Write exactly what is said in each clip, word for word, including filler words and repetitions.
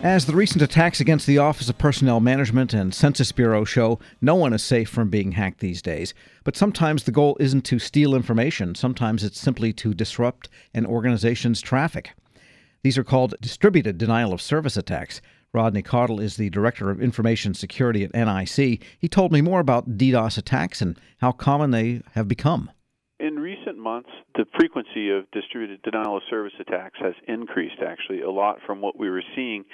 As the recent attacks against the Office of Personnel Management and Census Bureau show, no one is safe from being hacked these days. But sometimes the goal isn't to steal information. Sometimes it's simply to disrupt an organization's traffic. These are called distributed denial of service attacks. Rodney Caudle is the Director of Information Security at N I C. He told me more about DDoS attacks and how common they have become. In recent months, the frequency of distributed denial of service attacks has increased, actually, a lot from what we were seeing.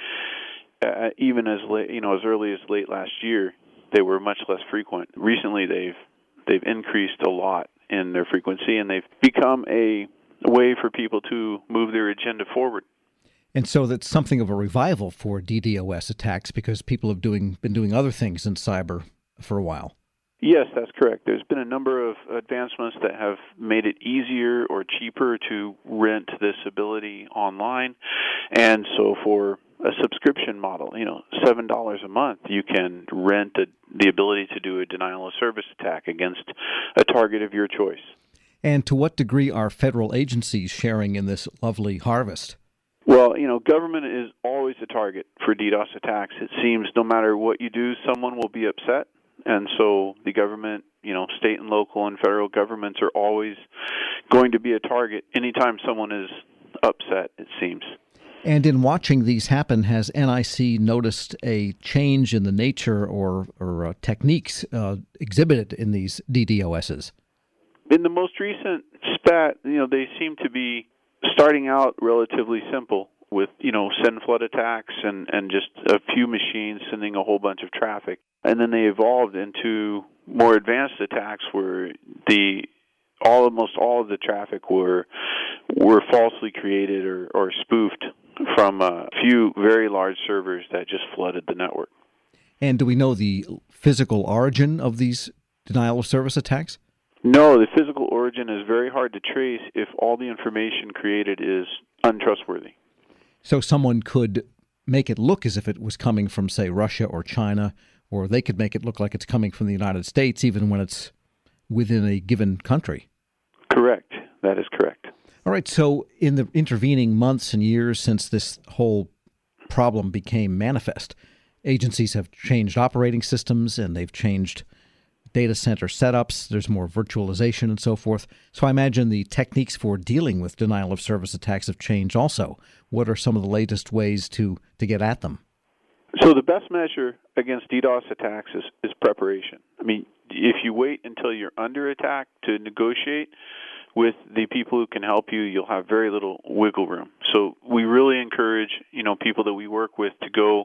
Uh, even as late, you know, as early as late last year, they were much less frequent. Recently, they've they've increased a lot in their frequency, and they've become a way for people to move their agenda forward. And so that's something of a revival for DDoS attacks because people have doing been doing other things in cyber for a while. Yes, that's correct. There's been a number of advancements that have made it easier or cheaper to rent this ability online. And so for a subscription model, you know, seven dollars a month, you can rent a, the ability to do a denial of service attack against a target of your choice. And to what degree are federal agencies sharing in this lovely harvest? Well, you know, government is always a target for DDoS attacks. It seems no matter what you do, someone will be upset. And so the government, you know, state and local and federal governments are always going to be a target anytime someone is upset, it seems. And in watching these happen, has N I C noticed a change in the nature or, or uh, techniques uh, exhibited in these DDoSs? In the most recent spat, you know, they seem to be starting out relatively simple with, you know, send flood attacks and, and just a few machines sending a whole bunch of traffic. And then they evolved into more advanced attacks where the all almost all of the traffic were were falsely created or, or spoofed from a few very large servers that just flooded the network. And do we know the physical origin of these denial of service attacks? No, the physical origin is very hard to trace if all the information created is untrustworthy. So someone could make it look as if it was coming from, say, Russia or China, or they could make it look like it's coming from the United States, even when it's within a given country. Correct. That is correct. All right. So in the intervening months and years since this whole problem became manifest, agencies have changed operating systems and they've changed data center setups. There's more virtualization and so forth. So I imagine the techniques for dealing with denial of service attacks have changed also. What are some of the latest ways to, to get at them? So the best measure against DDoS attacks is, is preparation. I mean, if you wait until you're under attack to negotiate with the people who can help you, you'll have very little wiggle room. So we really encourage, you know, people that we work with to go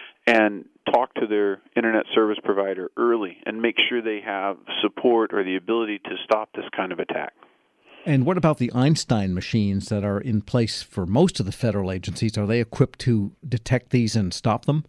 and talk to their internet service provider early and make sure they have support or the ability to stop this kind of attack. And what about the Einstein machines that are in place for most of the federal agencies? Are they equipped to detect these and stop them?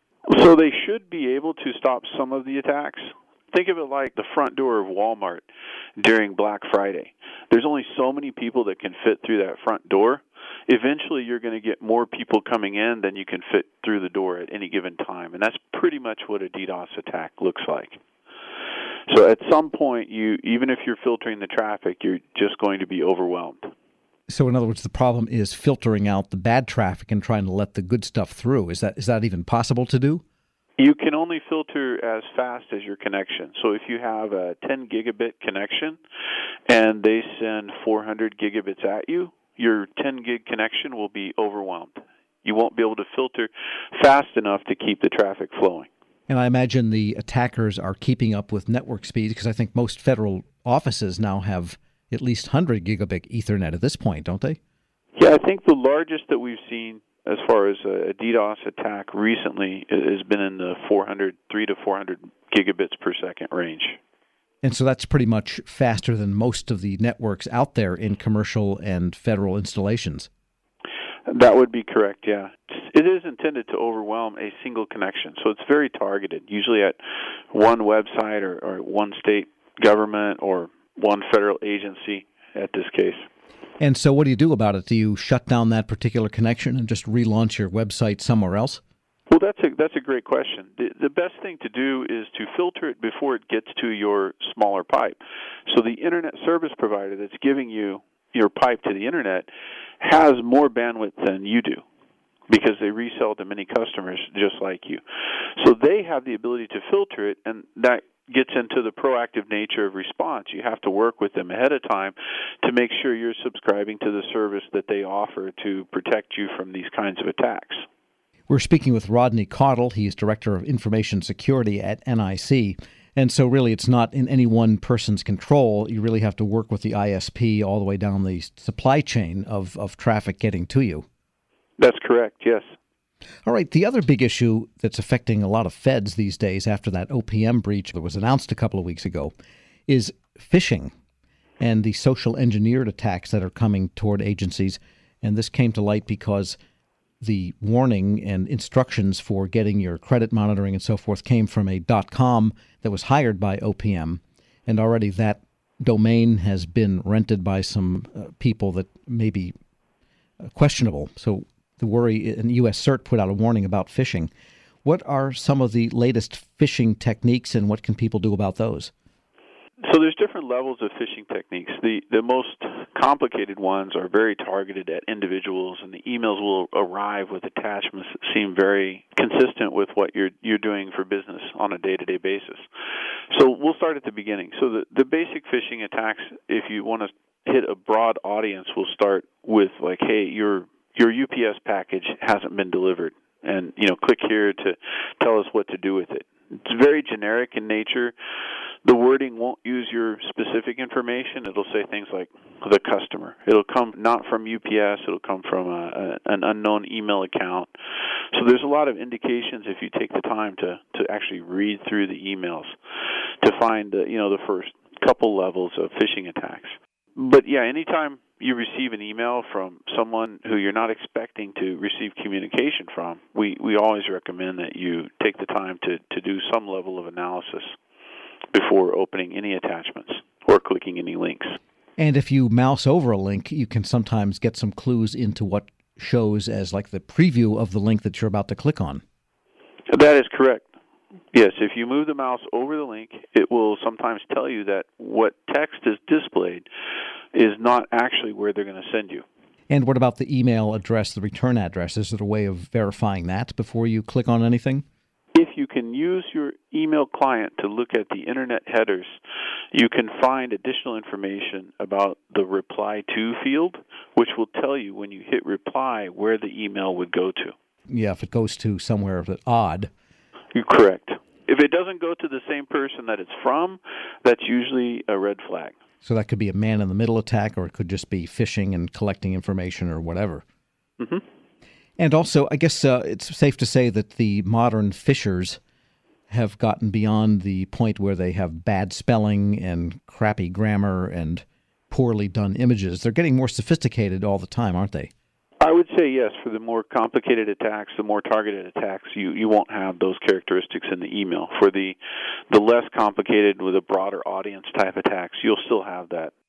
So they should be able to stop some of the attacks. Think of it like the front door of Walmart during Black Friday. There's only so many people that can fit through that front door. Eventually, you're going to get more people coming in than you can fit through the door at any given time. And that's pretty much what a DDoS attack looks like. So at some point, you even if you're filtering the traffic, you're just going to be overwhelmed. So in other words, the problem is filtering out the bad traffic and trying to let the good stuff through. Is that is that even possible to do? You can only filter as fast as your connection. So if you have a ten gigabit connection and they send four hundred gigabits at you, your ten gig connection will be overwhelmed. You won't be able to filter fast enough to keep the traffic flowing. And I imagine the attackers are keeping up with network speed because I think most federal offices now have at least one hundred gigabit Ethernet at this point, don't they? Yeah, I think the largest that we've seen as far as a DDoS attack recently has been in the four hundred, three to four hundred gigabits per second range. And so that's pretty much faster than most of the networks out there in commercial and federal installations. That would be correct, yeah. It is intended to overwhelm a single connection, so it's very targeted, usually at one website or, or one state government or one federal agency at this case. And so what do you do about it? Do you shut down that particular connection and just relaunch your website somewhere else? Well, that's a that's a great question. The, the best thing to do is to filter it before it gets to your smaller pipe. So the internet service provider that's giving you your pipe to the internet has more bandwidth than you do. because they resell to many customers just like you. So they have the ability to filter it, and that gets into the proactive nature of response. You have to work with them ahead of time to make sure you're subscribing to the service that they offer to protect you from these kinds of attacks. We're speaking with Rodney Caudle. He's Director of Information Security at N I C. And so really it's not in any one person's control. You really have to work with the I S P all the way down the supply chain of, of traffic getting to you. That's correct, yes. All right, the other big issue that's affecting a lot of feds these days after that O P M breach that was announced a couple of weeks ago is phishing and the social engineered attacks that are coming toward agencies. And this came to light because the warning and instructions for getting your credit monitoring and so forth came from a .com that was hired by O P M, and already that domain has been rented by some uh, people that may be uh, questionable. So the worry, and U S CERT put out a warning about phishing. What are some of the latest phishing techniques, and what can people do about those? So there's different levels of phishing techniques. The the most complicated ones are very targeted at individuals, and the emails will arrive with attachments that seem very consistent with what you're you're doing for business on a day-to-day basis. So we'll start at the beginning. So the, the basic phishing attacks, if you want to hit a broad audience, will start with like, hey, your your U P S package hasn't been delivered, and you know, click here to tell us what to do with it. It's very generic in nature. The wording won't use your specific information. It'll say things like the customer. It'll come not from U P S. It'll come from a, a, an unknown email account. So there's a lot of indications if you take the time to, to actually read through the emails to find the, you know, the first couple levels of phishing attacks. But yeah, anytime you receive an email from someone who you're not expecting to receive communication from, we, we always recommend that you take the time to, to do some level of analysis before opening any attachments or clicking any links. And if you mouse over a link, you can sometimes get some clues into what shows as like the preview of the link that you're about to click on. That is correct. Yes, if you move the mouse over the link, it will sometimes tell you that what text is displayed is not actually where they're going to send you. And what about the email address, the return address? Is there a way of verifying that before you click on anything? If you can use your email client to look at the internet headers, you can find additional information about the reply to field, which will tell you when you hit reply where the email would go to. Yeah, if it goes to somewhere that's odd. You're correct. If it doesn't go to the same person that it's from, that's usually a red flag. So that could be a man-in-the-middle attack, or it could just be phishing and collecting information or whatever. Mm-hmm. And also, I guess uh, it's safe to say that the modern phishers have gotten beyond the point where they have bad spelling and crappy grammar and poorly done images. They're getting more sophisticated all the time, aren't they? I would say yes. For the more complicated attacks, the more targeted attacks, you, you won't have those characteristics in the email. For the the less complicated with a broader audience type attacks, you'll still have that